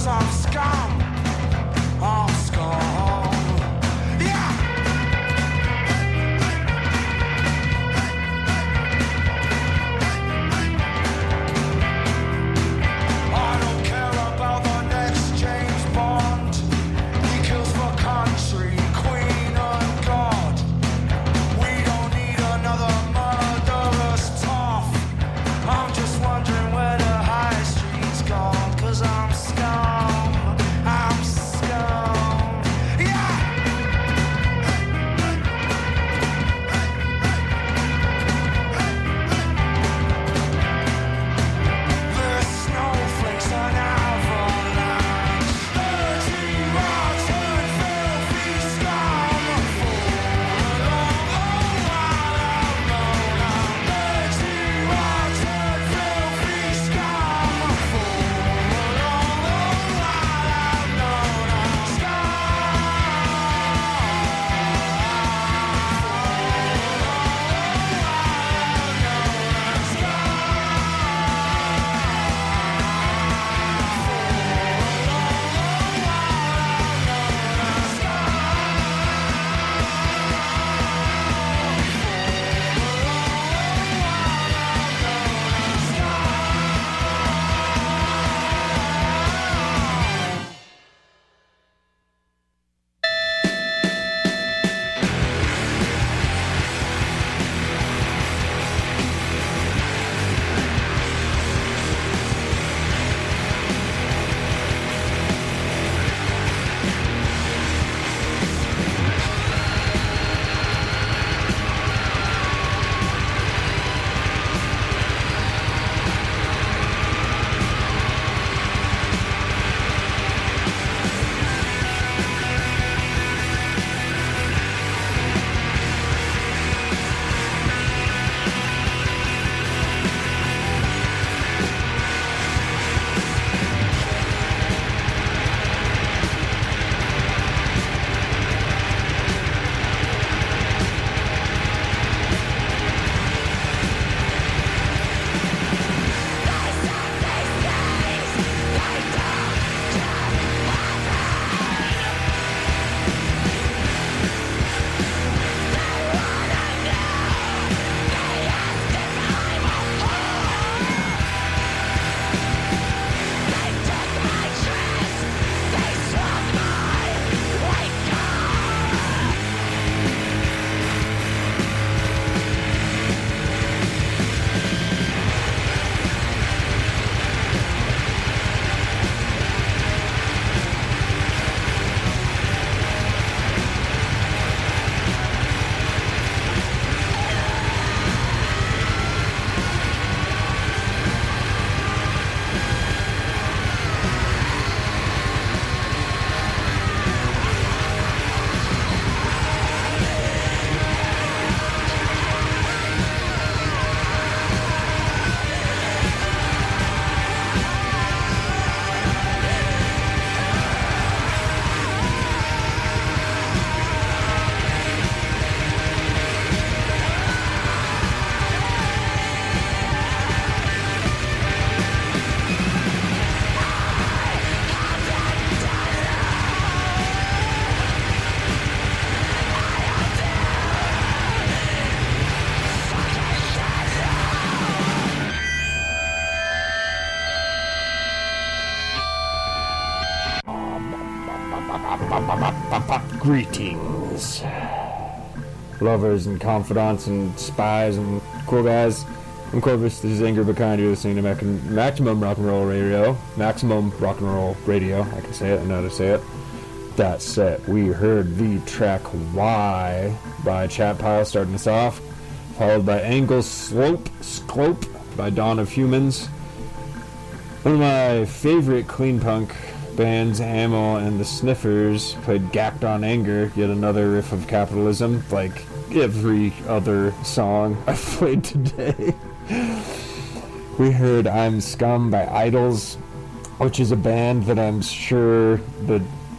Greetings, lovers and confidants and spies and cool guys. I'm Corvus, this is Ingrid Bekind, you're listening to Maximum Rock and Roll Radio. Maximum Rock and Roll Radio, I can say it, I know how to say it. That's it. We heard the track Y by Chat Pile starting us off, followed by Angle Slope by Dawn of Humans. One of my favorite clean punk bands, Ammo and the Sniffers, played Gacked on Anger, yet another riff of capitalism, like every other song I've played today. We heard I'm Scum by Idols, which is a band that I'm sure the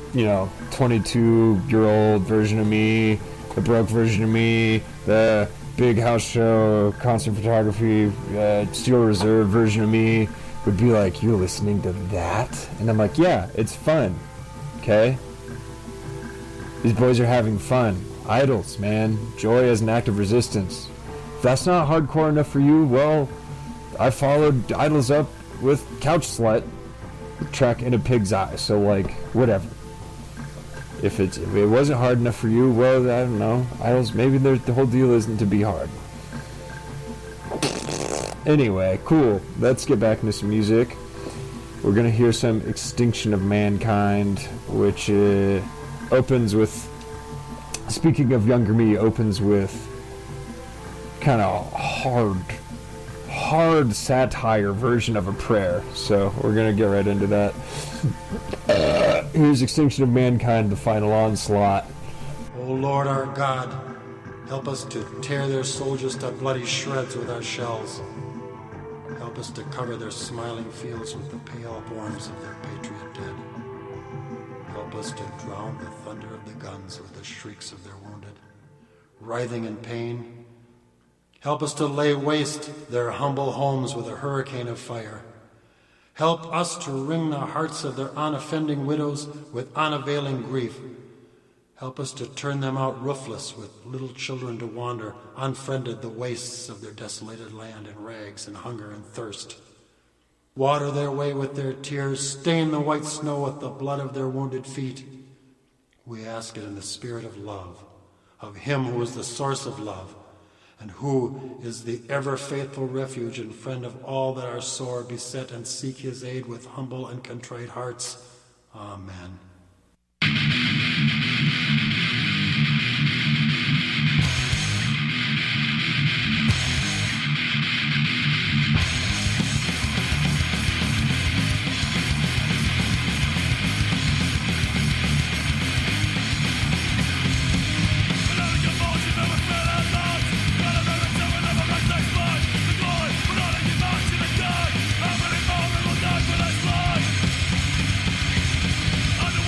22-year-old version of me, the broke version of me, the big house show, concert photography, Steel Reserve version of me would be like, you're listening to that? And I'm like, yeah, it's fun. Okay? These boys are having fun. Idols, man. Joy as an act of resistance. If that's not hardcore enough for you, well, I followed Idols up with Couch Slut, track in a pig's eye. So, like, whatever. If it wasn't hard enough for you, well, I don't know. Idols, maybe the whole deal isn't to be hard. Anyway, cool. Let's get back into some music. We're going to hear some Extinction of Mankind, which opens with, speaking of younger me, opens with kind of hard satire version of a prayer. So we're going to get right into that. Here's Extinction of Mankind, the final onslaught. O Lord our God, help us to tear their soldiers to bloody shreds with our shells. Help us to cover their smiling fields with the pale forms of their patriot dead. Help us to drown the thunder of the guns with the shrieks of their wounded, writhing in pain. Help us to lay waste their humble homes with a hurricane of fire. Help us to wring the hearts of their unoffending widows with unavailing grief. Help us to turn them out roofless with little children to wander, unfriended the wastes of their desolated land in rags and hunger and thirst. Water their way with their tears, stain the white snow with the blood of their wounded feet. We ask it in the spirit of love, of Him who is the source of love, and who is the ever-faithful refuge and friend of all that are sore beset and seek His aid with humble and contrite hearts. Amen. Underwater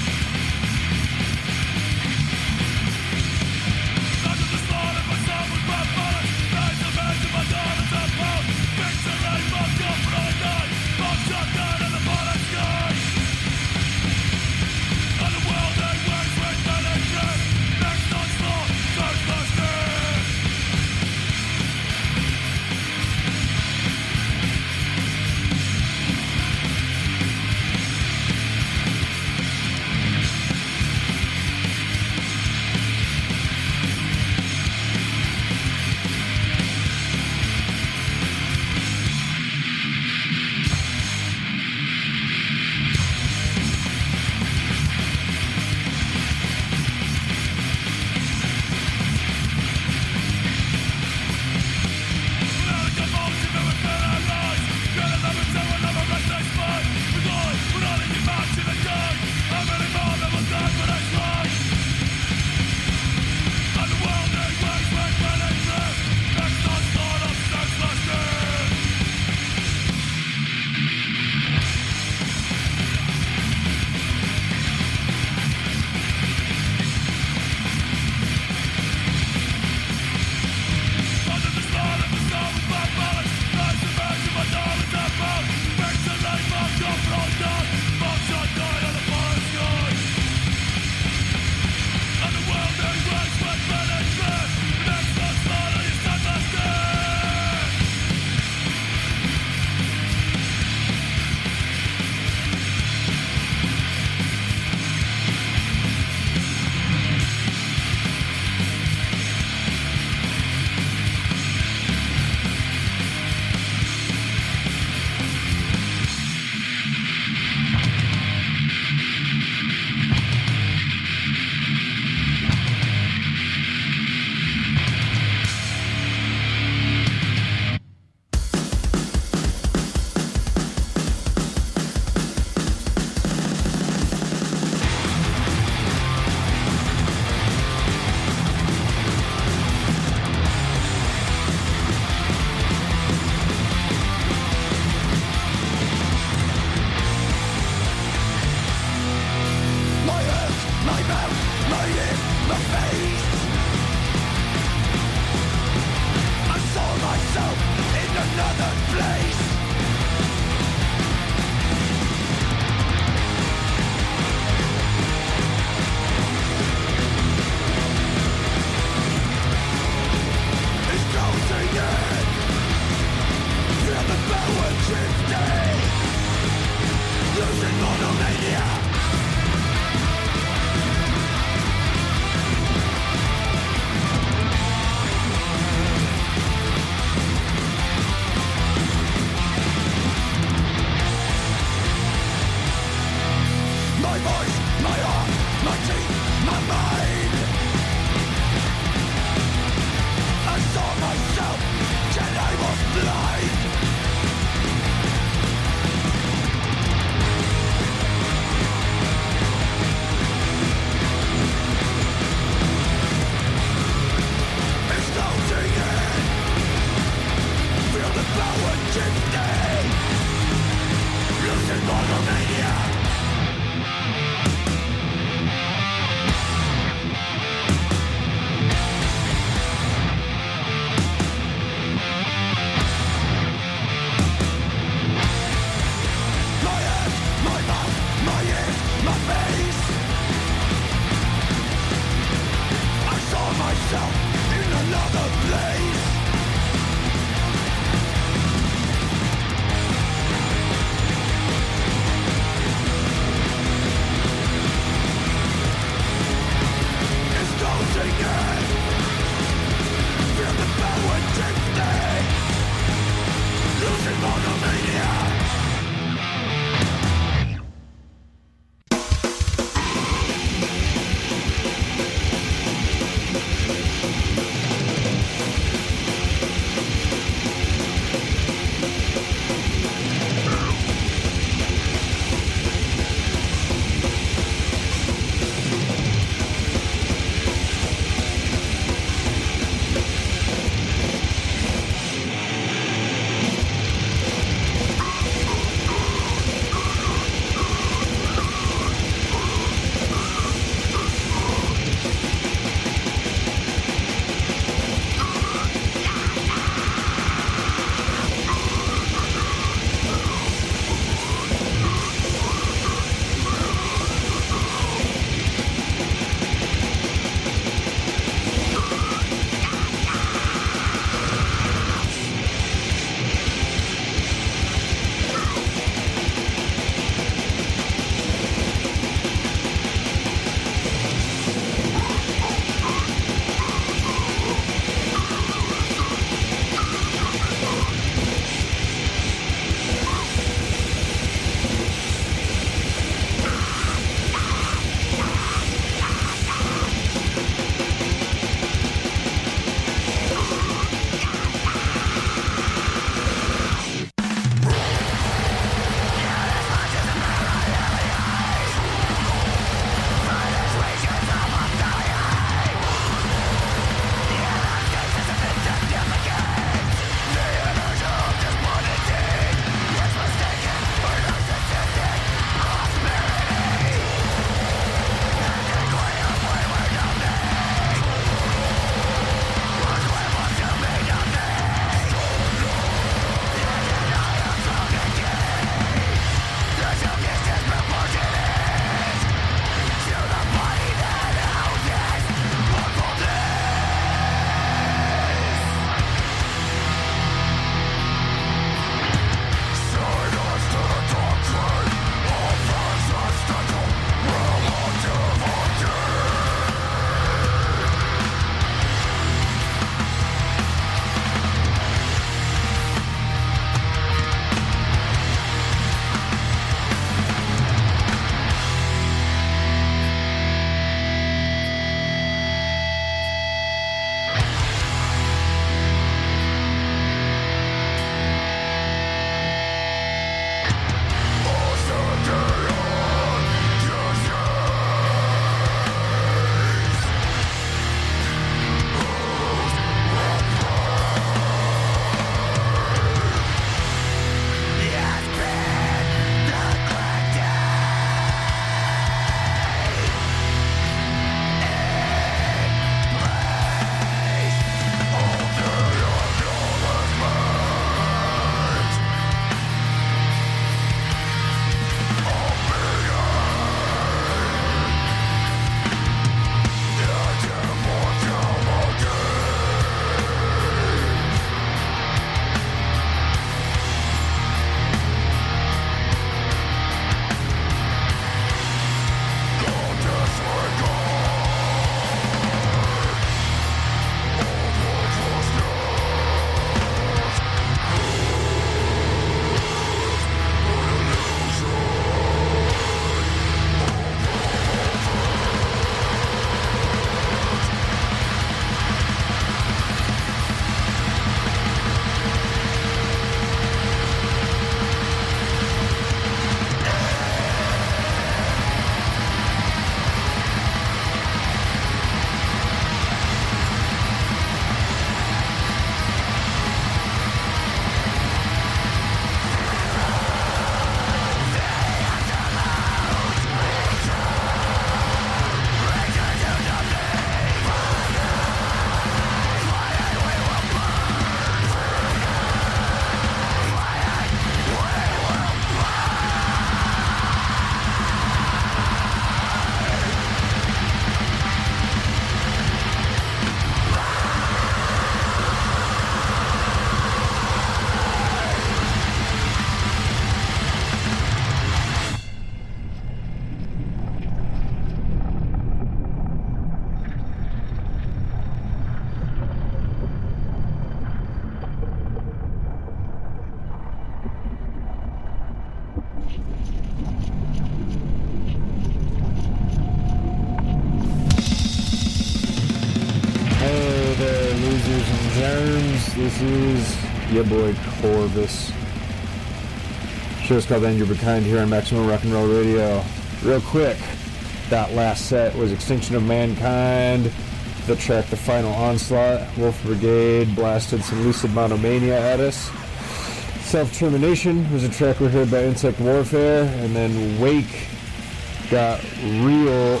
monsters and germs. This is your boy Corvus. Show's called Anger Be Kind here on Maximum Rock and Roll Radio. Real quick, that last set was Extinction of Mankind. The track The Final Onslaught. Wolf Brigade blasted some Lucid Monomania at us. Self-Termination was a track we heard by Insect Warfare. And then Wake got real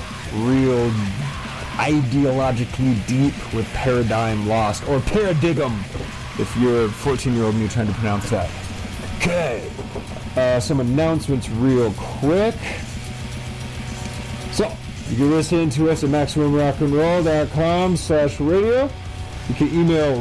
ideologically deep with Paradigm Lost, or Paradigm, if you're a 14-year-old and you're trying to pronounce that. Okay, some announcements real quick. So, you can listen to us at MaximumRockandRoll.com/radio. You can email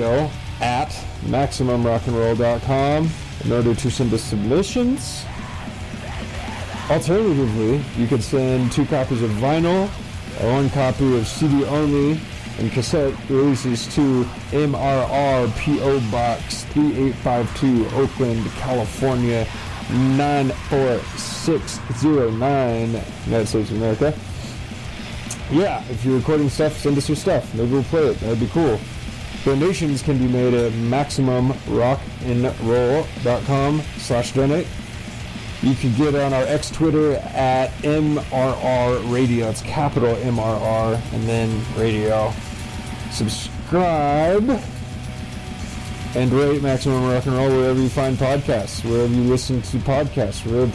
radio@MaximumRockandRoll.com in order to send us submissions. Alternatively, you could send 2 copies of vinyl, 1 copy of CD only, and cassette releases to MRR P.O. Box 3852, Oakland, California 94609, United States of America. Yeah, if you're recording stuff, send us your stuff. Maybe we'll play it. That'd be cool. Donations can be made at MaximumRockandRoll.com/donate. You can get on our X Twitter at MRR Radio. It's capital MRR and then radio. Subscribe and rate Maximum Rock and Roll wherever you find podcasts, wherever you listen to podcasts, wherever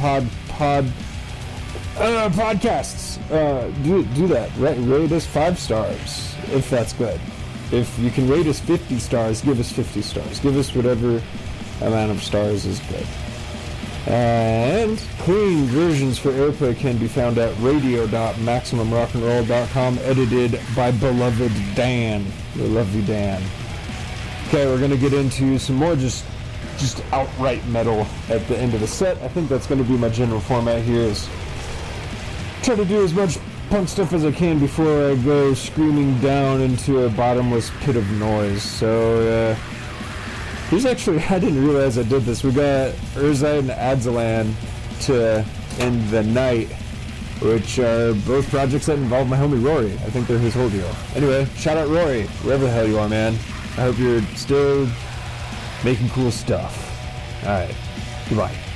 podcasts. Do that. Rate us 5 stars if that's good. If you can rate us 50 stars, give us 50 stars. Give us whatever amount of stars is good. And clean versions for airplay can be found at radio.maximumrockandroll.com, edited by beloved Dan. The lovely Dan. Okay, we're going to get into some more just outright metal at the end of the set. I think that's going to be my general format here, is try to do as much punk stuff as I can before I go screaming down into a bottomless pit of noise. So, here's actually, I didn't realize I did this. We got Urzai and Adzalan to End the Night, which are both projects that involve my homie Rory. I think they're his whole deal. Anyway, shout out Rory, wherever the hell you are, man. I hope you're still making cool stuff. Alright, goodbye.